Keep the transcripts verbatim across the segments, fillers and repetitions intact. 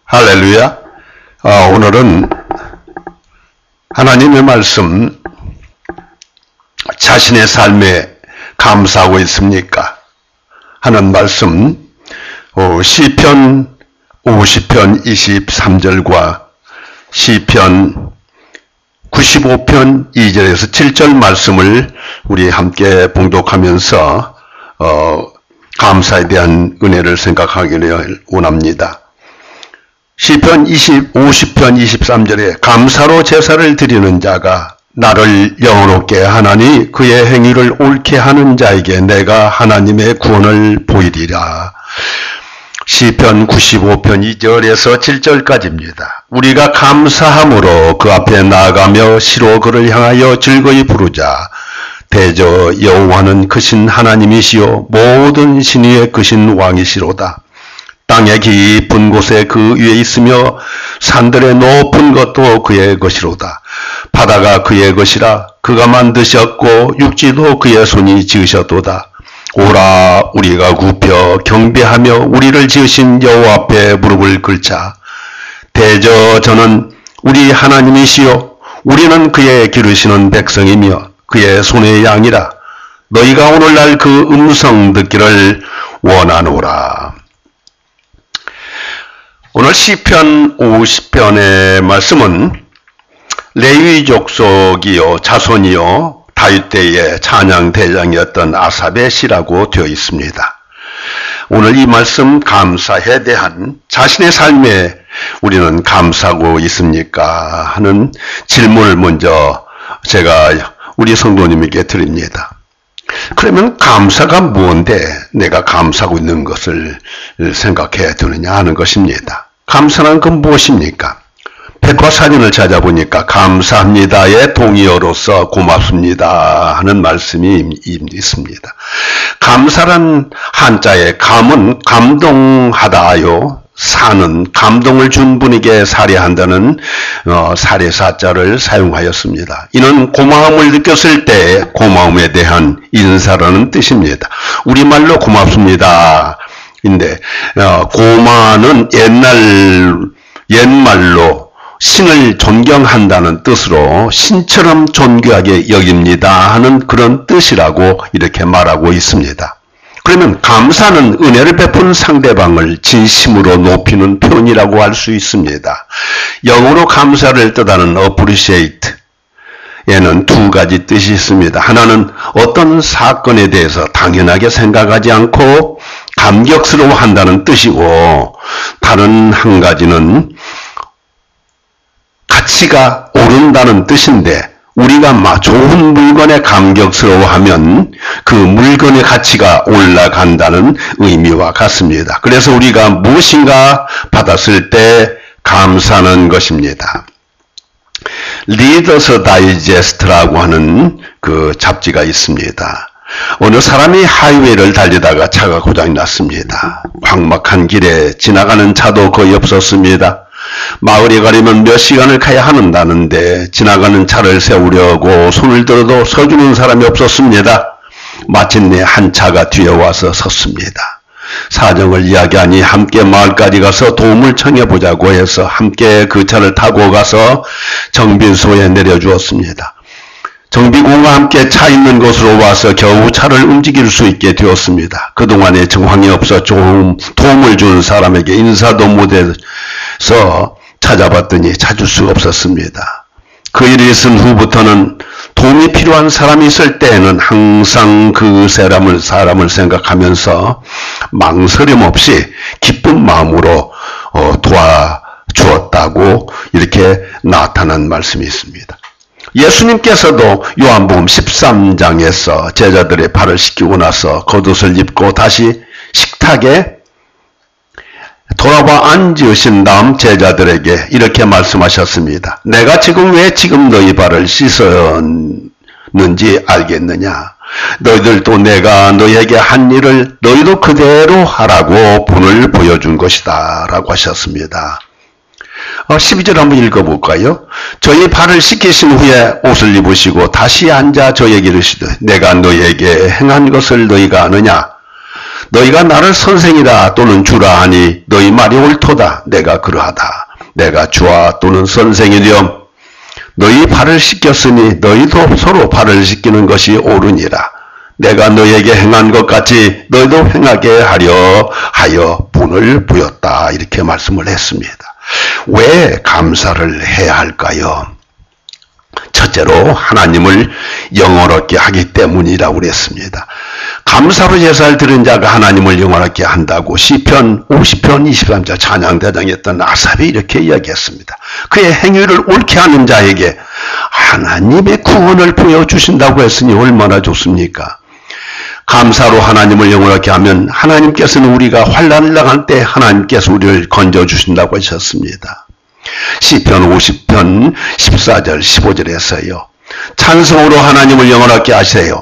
할렐루야. 어, 오늘은 하나님의 말씀, 자신의 삶에 감사하고 있습니까? 하는 말씀, 어, 시편 오십 편 이십삼 절과 시편 구십오 편 이 절에서 칠 절 말씀을 우리 함께 봉독하면서 어, 감사에 대한 은혜를 생각하기를 원합니다. 시편 오십 편 이십삼 절에 감사로 제사를 드리는 자가 나를 영원롭게 하나니 그의 행위를 옳게 하는 자에게 내가 하나님의 구원을 보이리라. 시편 구십오 편 이 절에서 칠 절까지입니다. 우리가 감사함으로 그 앞에 나아가며 시로 그를 향하여 즐거이 부르자. 대저 여호와는 크신 하나님이시요 모든 신위에 크신 왕이시로다. 땅의 깊은 곳에 그 위에 있으며 산들의 높은 것도 그의 것이로다. 바다가 그의 것이라 그가 만드셨고 육지도 그의 손이 지으셨도다. 오라 우리가 굽혀 경배하며 우리를 지으신 여호와 앞에 무릎을 꿇자. 대저 저는 우리 하나님이시요 우리는 그의 기르시는 백성이며 그의 손의 양이라. 너희가 오늘날 그 음성 듣기를 원하노라. 오늘 시편 오십 편의 말씀은 레위 족속이요 자손이요 다윗 때의 찬양 대장이었던 아삽의 시라고 되어 있습니다. 오늘 이 말씀 감사에 대한 자신의 삶에 우리는 감사하고 있습니까? 하는 질문을 먼저 제가 우리 성도님에게 드립니다. 그러면 감사가 뭔데 내가 감사하고 있는 것을 생각해야 되느냐 하는 것입니다. 감사는 그 무엇입니까? 백과사전을 찾아보니까 감사합니다의 동의어로서 고맙습니다 하는 말씀이 있습니다. 감사란 한자의 감은 감동하다요. 사는 감동을 준 분에게 살해한다는 어, 살해사자를 사용하였습니다. 이는 고마움을 느꼈을 때 고마움에 대한 인사라는 뜻입니다. 우리말로 고맙습니다. 인데 어, 고마는 옛날 옛말로 신을 존경한다는 뜻으로 신처럼 존귀하게 여깁니다 하는 그런 뜻이라고 이렇게 말하고 있습니다. 그러면 감사는 은혜를 베푼 상대방을 진심으로 높이는 표현이라고 할 수 있습니다. 영어로 감사를 뜻하는 appreciate 에는 두 가지 뜻이 있습니다. 하나는 어떤 사건에 대해서 당연하게 생각하지 않고 감격스러워한다는 뜻이고, 다른 한 가지는 가치가 오른다는 뜻인데, 우리가 막 좋은 물건에 감격스러워하면 그 물건의 가치가 올라간다는 의미와 같습니다. 그래서 우리가 무엇인가 받았을 때 감사하는 것입니다. 리더스 다이제스트라고 하는 그 잡지가 있습니다. 어느 사람이 하이웨이를 달리다가 차가 고장이 났습니다. 광막한 길에 지나가는 차도 거의 없었습니다. 마을에 가려면 몇 시간을 가야 한다는데 지나가는 차를 세우려고 손을 들어도 서주는 사람이 없었습니다. 마침내 한 차가 뒤에 와서 섰습니다. 사정을 이야기하니 함께 마을까지 가서 도움을 청해보자고 해서 함께 그 차를 타고 가서 정비소에 내려주었습니다. 정비공과 함께 차 있는 곳으로 와서 겨우 차를 움직일 수 있게 되었습니다. 그동안에 정황이 없어 좀 도움을 준 사람에게 인사도 못해서 찾아봤더니 찾을 수가 없었습니다. 그 일이 있은 후부터는 도움이 필요한 사람이 있을 때에는 항상 그 사람을, 사람을 생각하면서 망설임 없이 기쁜 마음으로 어, 도와주었다고 이렇게 나타난 말씀이 있습니다. 예수님께서도 요한복음 십삼 장에서 제자들의 발을 씻기고 나서 겉옷을 입고 다시 식탁에 돌아와 앉으신 다음 제자들에게 이렇게 말씀하셨습니다. 내가 지금 왜 지금 너희 발을 씻었는지 알겠느냐? 너희들도 내가 너희에게 한 일을 너희도 그대로 하라고 본을 보여준 것이다 라고 하셨습니다. 십이 절 한번 읽어볼까요? 저희 발을 씻기신 후에 옷을 입으시고 다시 앉아 저에게 이르시되 내가 너희에게 행한 것을 너희가 아느냐? 너희가 나를 선생이라 또는 주라 하니 너희 말이 옳도다. 내가 그러하다. 내가 주와 또는 선생이렴. 너희 발을 씻겼으니 너희도 서로 발을 씻기는 것이 옳으니라. 내가 너희에게 행한 것 같이 너희도 행하게 하려 하여 분을 부였다. 이렇게 말씀을 했습니다. 왜 감사를 해야 할까요? 첫째로 하나님을 영원하게 하기 때문이라고 그랬습니다. 감사로 제사를 드린 자가 하나님을 영원하게 한다고 시편 오십 편 이십삼 절 찬양대장이었던 아삽이 이렇게 이야기했습니다. 그의 행위를 옳게 하는 자에게 하나님의 구원을 보여주신다고 했으니 얼마나 좋습니까? 감사로 하나님을 영원하게 하면 하나님께서는 우리가 환난을 당할 때 하나님께서 우리를 건져주신다고 하셨습니다. 시편 오십 편 십사 절 십오 절에서요. 찬송으로 하나님을 영원하게 하세요.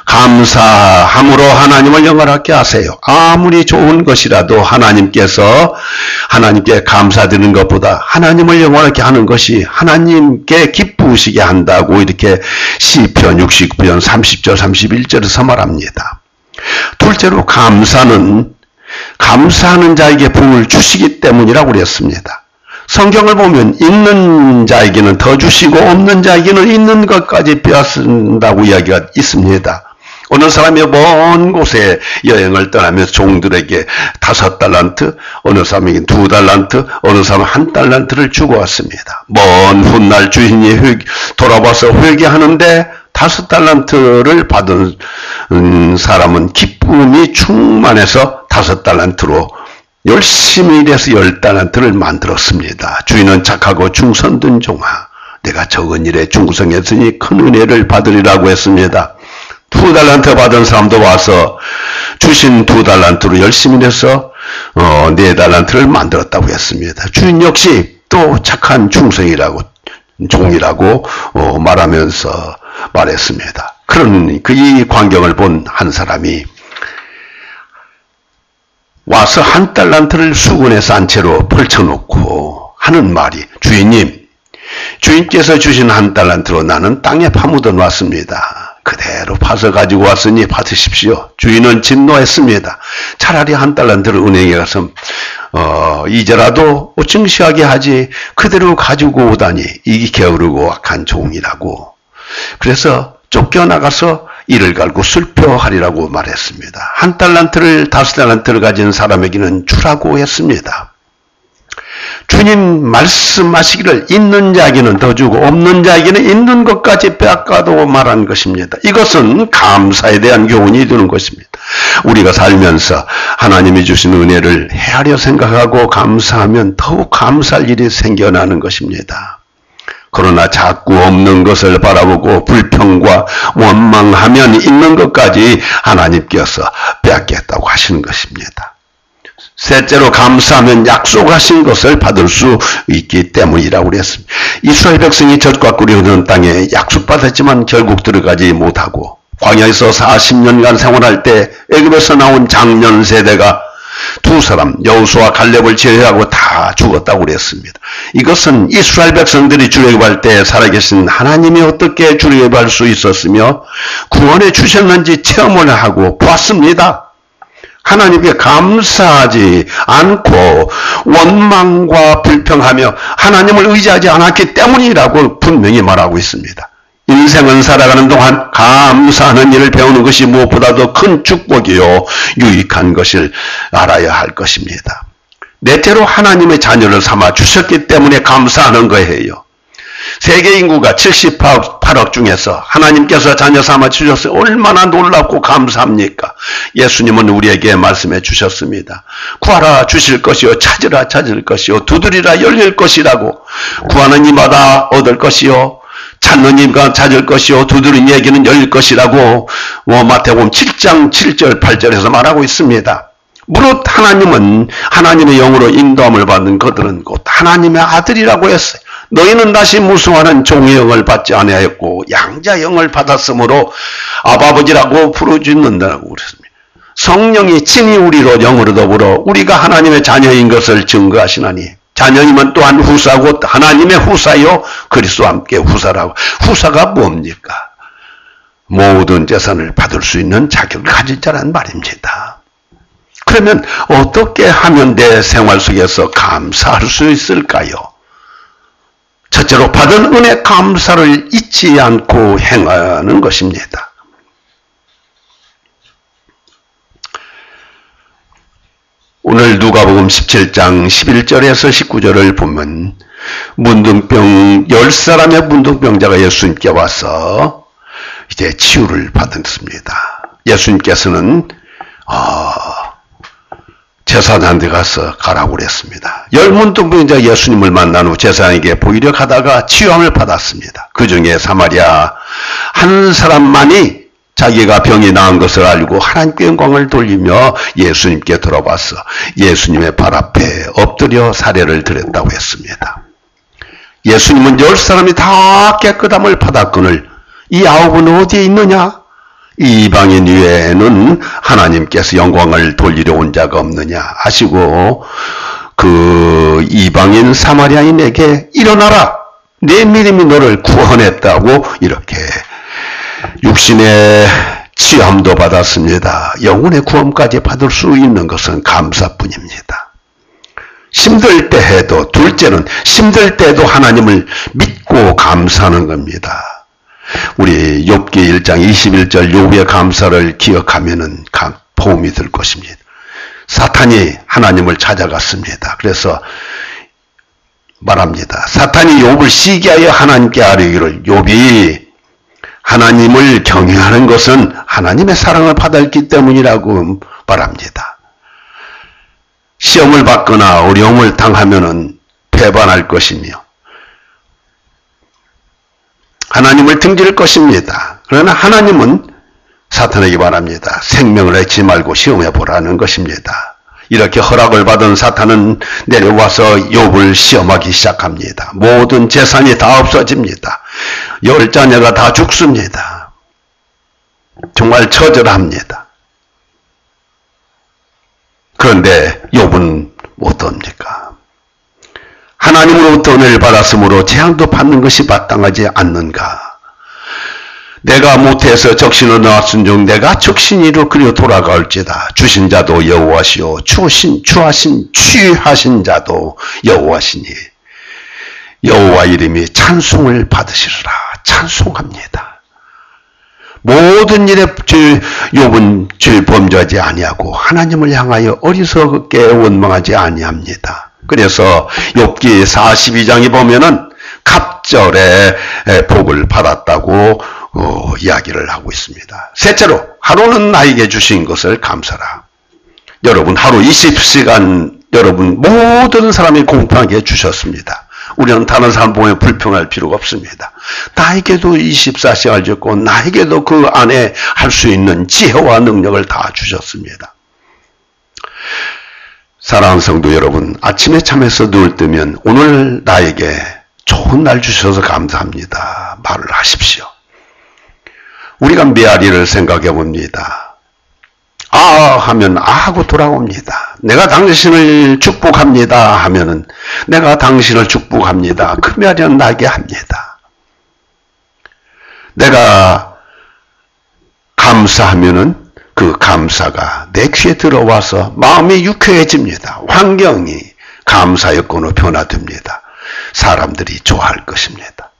감사함으로 하나님을 영원하게 하세요. 아무리 좋은 것이라도 하나님께서 하나님께 감사드리는 것보다 하나님을 영원하게 하는 것이 하나님께 기쁘시게 한다고 이렇게 시편 육십 편 삼십 절 삼십일 절에서 말합니다. 둘째로 감사는 감사하는 자에게 복을 주시기 때문이라고 그랬습니다. 성경을 보면 있는 자에게는 더 주시고 없는 자에게는 있는 것까지 빼앗는다고 이야기가 있습니다. 어느 사람이 먼 곳에 여행을 떠나면서 종들에게 다섯 달란트, 어느 사람에게 두 달란트, 어느 사람은 한 달란트를 주고 왔습니다. 먼 훗날 주인이 회, 돌아와서 회개하는데 다섯 달란트를 받은 사람은 기쁨이 충만해서 다섯 달란트로 열심히 일해서 열 달란트를 만들었습니다. 주인은 착하고 충성된 종아, 내가 적은 일에 충성했으니 큰 은혜를 받으리라고 했습니다. 두 달란트 받은 사람도 와서 주신 두 달란트로 열심히 일해서 어, 네 달란트를 만들었다고 했습니다. 주인 역시 또 착한 충성이라고 종이라고 어, 말하면서 말했습니다. 그런 그 이 광경을 본 한 사람이 와서 한 달란트를 수건에 싼 채로 펼쳐놓고 하는 말이, 주인님, 주인께서 주신 한 달란트로 나는 땅에 파묻어 놨습니다. 그대로 파서 가지고 왔으니 받으십시오. 주인은 진노했습니다. 차라리 한 달란트를 은행에 가서 어, 이제라도 증시하게 하지 그대로 가지고 오다니 이 게으르고 악한 종이라고. 그래서 쫓겨나가서 이를 갈고 슬퍼하리라고 말했습니다. 한 달란트를 다섯 달란트를 가진 사람에게는 주라고 했습니다. 주님 말씀하시기를 있는 자에게는 더 주고 없는 자에게는 있는 것까지 빼앗가도 말한 것입니다. 이것은 감사에 대한 교훈이 되는 것입니다. 우리가 살면서 하나님이 주신 은혜를 헤아려 생각하고 감사하면 더욱 감사할 일이 생겨나는 것입니다. 그러나 자꾸 없는 것을 바라보고 불평과 원망하면 있는 것까지 하나님께서 빼앗겠다고 하시는 것입니다. 셋째로 감사하면 약속하신 것을 받을 수 있기 때문이라고 그랬습니다. 이스라엘 백성이 젖과 꿀이 흐르는 땅에 약속받았지만 결국 들어가지 못하고 광야에서 사십 년간 생활할 때 애굽에서 나온 장년 세대가 두 사람 여호수아 갈렙을 제외하고 다 죽었다고 그랬습니다. 이것은 이스라엘 백성들이 출애굽할 때 살아계신 하나님이 어떻게 출애굽할 수 있었으며 구원해 주셨는지 체험을 하고 보았습니다. 하나님께 감사하지 않고 원망과 불평하며 하나님을 의지하지 않았기 때문이라고 분명히 말하고 있습니다. 인생은 살아가는 동안 감사하는 일을 배우는 것이 무엇보다도 큰 축복이요 유익한 것을 알아야 할 것입니다. 넷째로 하나님의 자녀를 삼아 주셨기 때문에 감사하는 거예요. 세계 인구가 칠십팔억 중에서 하나님께서 자녀 삼아 주셨어요. 얼마나 놀랍고 감사합니까? 예수님은 우리에게 말씀해 주셨습니다. 구하라 주실 것이요 찾으라 찾을 것이요 두드리라 열릴 것이라고. 구하는 이마다 얻을 것이요 찾는 이가 찾을 것이요 두드린 이에게는 열릴 것이라고 어, 마태복음 칠 장 칠 절 팔 절에서 말하고 있습니다. 무릇 하나님은 하나님의 영으로 인도함을 받는 그들은 곧 하나님의 아들이라고 했어요. 너희는 다시 무수하는 종의 영을 받지 아니하였고 양자 영을 받았으므로 아버지라고 부르짖는다고 그랬습니다. 성령이 친히 우리로 영으로 더불어 우리가 하나님의 자녀인 것을 증거하시나니 자녀이면 또한 후사고 하나님의 후사요 그리스도와 함께 후사라고. 후사가 뭡니까? 모든 재산을 받을 수 있는 자격을 가질 자란 말입니다. 그러면 어떻게 하면 내 생활 속에서 감사할 수 있을까요? 첫째로 받은 은혜 감사를 잊지 않고 행하는 것입니다. 오늘 누가복음 십칠 장 십일 절에서 십구 절을 보면 문둥병 열 사람의 문둥병자가 예수님께 와서 이제 치유를 받았습니다. 예수님께서는 어, 제사장한테 가서 가라고 그랬습니다. 열 문둥병자 예수님을 만난 후 제사장에게 보이려 가다가 치유함을 받았습니다. 그 중에 사마리아 한 사람만이 자기가 병이 나은 것을 알고 하나님께 영광을 돌리며 예수님께 들어와서 예수님의 발 앞에 엎드려 사례를 드렸다고 했습니다. 예수님은 열 사람이 다 깨끗함을 받았거늘 이 아홉은 어디에 있느냐? 이 이방인 위에는 하나님께서 영광을 돌리려 온 자가 없느냐 하시고 그 이방인 사마리아인에게 일어나라, 내 믿음이 너를 구원했다고 이렇게 육신의 치유함도 받았습니다. 영혼의 구원까지 받을 수 있는 것은 감사뿐입니다. 힘들 때 해도, 둘째는 힘들 때도 하나님을 믿고 감사하는 겁니다. 우리 욥기 일 장 이십일 절 욥의 감사를 기억하면은 도움이 될 것입니다. 사탄이 하나님을 찾아갔습니다. 그래서 말합니다. 사탄이 욥을 시기하여 하나님께 아뢰기를 욥이 하나님을 경외하는 것은 하나님의 사랑을 받았기 때문이라고 말합니다. 시험을 받거나 어려움을 당하면은 배반할 것이며 하나님을 등질 것입니다. 그러나 하나님은 사탄에게 말합니다. 생명을 잃지 말고 시험해 보라는 것입니다. 이렇게 허락을 받은 사탄은 내려와서 욥을 시험하기 시작합니다. 모든 재산이 다 없어집니다. 열 자녀가 다 죽습니다. 정말 처절합니다. 그런데 욥은 어떻습니까? 하나님으로부터 은혜를 받았으므로 재앙도 받는 것이 마땅하지 않는가? 내가 못해서 적신을 놓았은즉 내가 적신이로 그려 돌아갈지다. 주신 자도 여호와시오 추신 추하신 취하신 자도 여호와시니 여호와 이름이 찬송을 받으시리라. 찬송합니다. 모든 일에 욥은 죄 범죄하지 아니하고 하나님을 향하여 어리석게 원망하지 아니합니다. 그래서 욥기 사십이 장에 보면은 갑절에 복을 받았다고 어, 이야기를 하고 있습니다. 셋째로 하루는 나에게 주신 것을 감사라. 여러분 하루 이십 시간 여러분 모든 사람이 공평하게 주셨습니다. 우리는 다른 사람 보면 불평할 필요가 없습니다. 나에게도 이십사 시간을 줬고 나에게도 그 안에 할 수 있는 지혜와 능력을 다 주셨습니다. 사랑하는 성도 여러분, 아침에 잠에서 눈을 뜨면 오늘 나에게 좋은 날 주셔서 감사합니다 말을 하십시오. 우리가 메아리를 생각해 봅니다. 아 하면 아 하고 돌아옵니다. 내가 당신을 축복합니다 하면은 내가 당신을 축복합니다. 그 메아리는 나게 합니다. 내가 감사하면은 그 감사가 내 귀에 들어와서 마음이 유쾌해집니다. 환경이 감사의 여건으로 변화됩니다. 사람들이 좋아할 것입니다.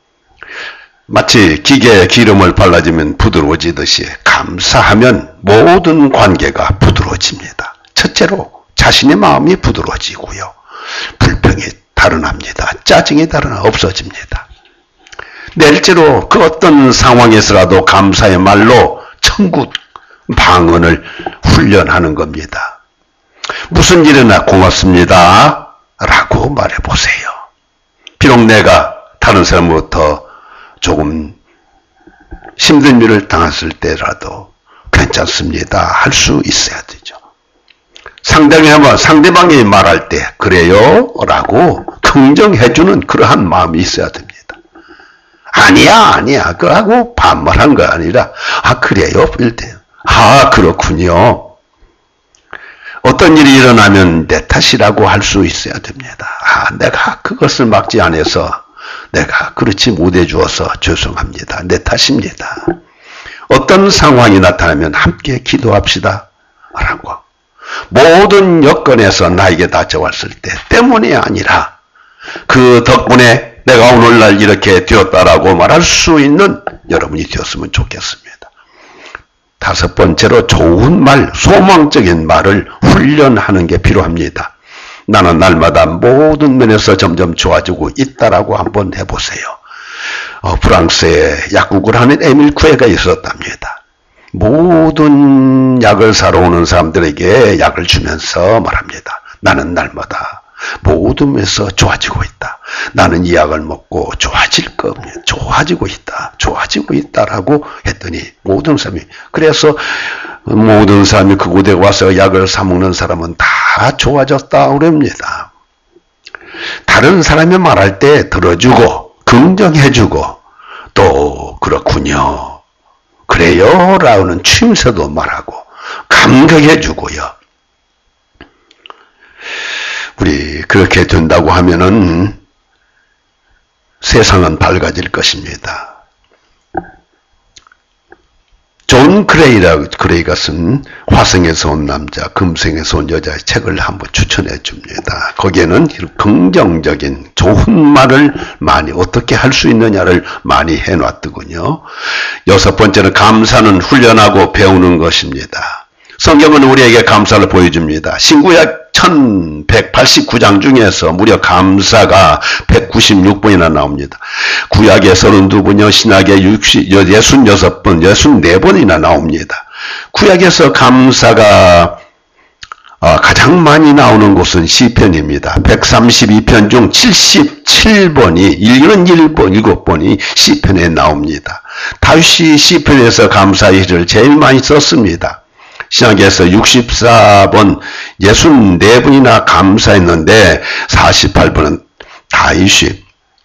마치 기계에 기름을 발라주면 부드러워지듯이 감사하면 모든 관계가 부드러워집니다. 첫째로 자신의 마음이 부드러워지고요. 불평이 달아납니다. 짜증이 달아나 없어집니다. 넷째로 그 어떤 상황에서라도 감사의 말로 천국 방언을 훈련하는 겁니다. 무슨 일이나 고맙습니다 라고 말해보세요. 비록 내가 다른 사람으로부터 조금 힘든 일을 당했을 때라도 괜찮습니다 할 수 있어야 되죠. 상대방이, 상대방이 말할 때 그래요 라고 긍정해주는 그러한 마음이 있어야 됩니다. 아니야 아니야 그하고 반말한 거 아니라 아 그래요 일때 아 그렇군요. 어떤 일이 일어나면 내 탓이라고 할 수 있어야 됩니다. 아 내가 그것을 막지 않아서 내가 그렇지 못해 주어서 죄송합니다. 내 탓입니다. 어떤 상황이 나타나면 함께 기도합시다 라고 모든 여건에서 나에게 닥쳐왔을 때 때문이 아니라 그 덕분에 내가 오늘날 이렇게 되었다라고 말할 수 있는 여러분이 되었으면 좋겠습니다. 다섯 번째로 좋은 말, 소망적인 말을 훈련하는 게 필요합니다. 나는 날마다 모든 면에서 점점 좋아지고 있다라고 한번 해보세요. 어, 프랑스에 약국을 하는 에밀 쿠에가 있었답니다. 모든 약을 사러 오는 사람들에게 약을 주면서 말합니다. 나는 날마다 모든 면에서 좋아지고 있다. 나는 이 약을 먹고 좋아질 겁니다. 좋아지고 있다. 좋아지고 있다라고 했더니 모든 사람이, 그래서 모든 사람이 그곳에 와서 약을 사 먹는 사람은 다 좋아졌다 그럽니다. 다른 사람이 말할 때 들어주고 긍정해주고 또 그렇군요, 그래요 라는 추임새도 말하고 감격해주고요. 우리 그렇게 된다고 하면은 세상은 밝아질 것입니다. 존 그레이라, 그레이가 쓴 화성에서 온 남자, 금성에서 온 여자의 책을 한번 추천해 줍니다. 거기에는 긍정적인 좋은 말을 많이 어떻게 할 수 있느냐를 많이 해놨더군요. 여섯 번째는 감사는 훈련하고 배우는 것입니다. 성경은 우리에게 감사를 보여줍니다. 신구약 천백팔십구 장 중에서 무려 감사가 백구십육 번이나 나옵니다. 구약에 서른두 번이요, 신약에 육십육 번, 육십사 번이나 나옵니다. 구약에서 감사가 가장 많이 나오는 곳은 시편입니다. 백삼십이 편 중 칠십칠 번이, 일은 일 번, 일곱 번이 시편에 나옵니다. 다윗이 시편에서 감사의 일을 제일 많이 썼습니다. 신약에서 육십사 번, 육십사 번이나 감사했는데 사십팔 번은 다윗이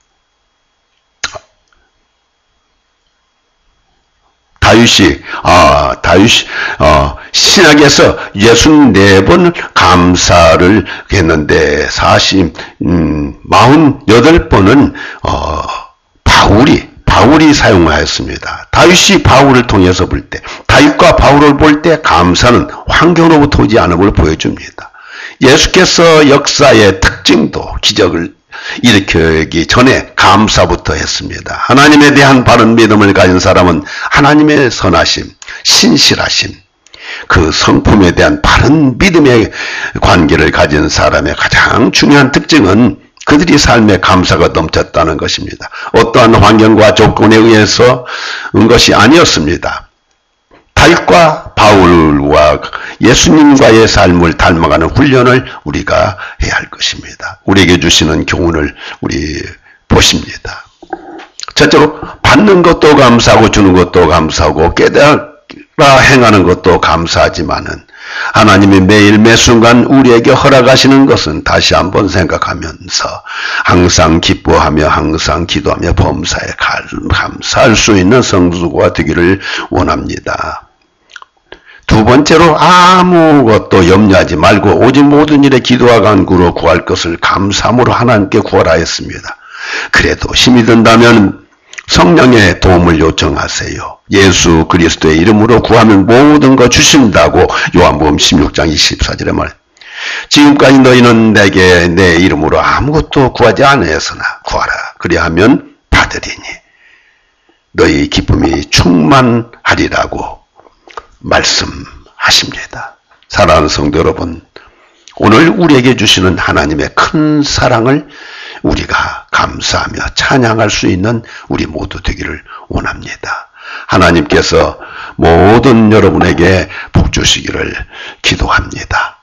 다윗이 아 다윗이 어 신약에서 육십사 번 감사를 했는데 사십 음 사십팔 번은 어 바울이 바울이 사용하였습니다. 다윗이 바울을 통해서 볼 때, 다윗과 바울을 볼 때 감사는 환경으로부터 오지 않음을 보여줍니다. 예수께서 역사의 특징도 기적을 일으키기 전에 감사부터 했습니다. 하나님에 대한 바른 믿음을 가진 사람은 하나님의 선하심, 신실하심, 그 성품에 대한 바른 믿음의 관계를 가진 사람의 가장 중요한 특징은 그들이 삶에 감사가 넘쳤다는 것입니다. 어떠한 환경과 조건에 의해서 온 것이 아니었습니다. 다윗과 바울과 예수님과의 삶을 닮아가는 훈련을 우리가 해야 할 것입니다. 우리에게 주시는 교훈을 우리 보십니다. 첫째로 받는 것도 감사하고 주는 것도 감사하고 깨달아 행하는 것도 감사하지만은 하나님이 매일 매순간 우리에게 허락하시는 것은 다시 한번 생각하면서 항상 기뻐하며 항상 기도하며 범사에 감사할 수 있는 성도가 되기를 원합니다. 두 번째로 아무것도 염려하지 말고 오직 모든 일에 기도와 간구로 구할 것을 감사함으로 하나님께 구하라 했습니다. 그래도 힘이 든다면 성령의 도움을 요청하세요. 예수 그리스도의 이름으로 구하면 모든 거 주신다고 요한복음 십육 장 이십사 절에 말. 지금까지 너희는 내게 내 이름으로 아무것도 구하지 않았으나 구하라. 그리하면 받으리니 너희 기쁨이 충만하리라고 말씀하십니다. 사랑하는 성도 여러분, 오늘 우리에게 주시는 하나님의 큰 사랑을 우리가 감사하며 찬양할 수 있는 우리 모두 되기를 원합니다. 하나님께서 모든 여러분에게 복 주시기를 기도합니다.